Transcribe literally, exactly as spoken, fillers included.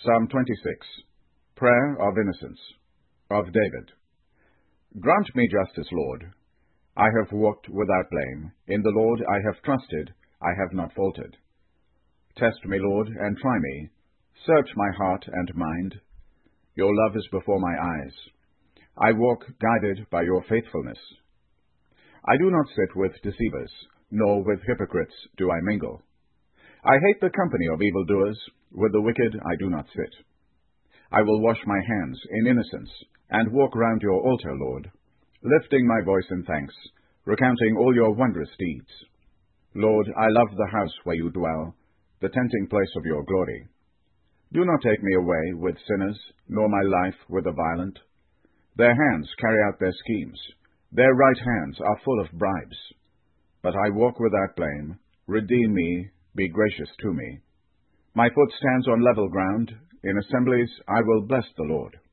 Psalm twenty-six. Prayer of Innocence, of David. Grant me justice, Lord. I have walked without blame. In the Lord I have trusted. I have not faltered. Test me, Lord, and try me. Search my heart and mind. Your love is before my eyes. I walk guided by your faithfulness. I do not sit with deceivers, nor with hypocrites do I mingle. I hate the company of evildoers. With the wicked I do not sit. I will wash my hands in innocence, and walk round your altar, Lord, lifting my voice in thanks, recounting all your wondrous deeds. Lord, I love the house where you dwell, the tenting place of your glory. Do not take me away with sinners, nor my life with the violent. Their hands carry out their schemes. Their right hands are full of bribes. But I walk without blame. Redeem me, be gracious to me. My foot stands on level ground. In assemblies I will bless the Lord.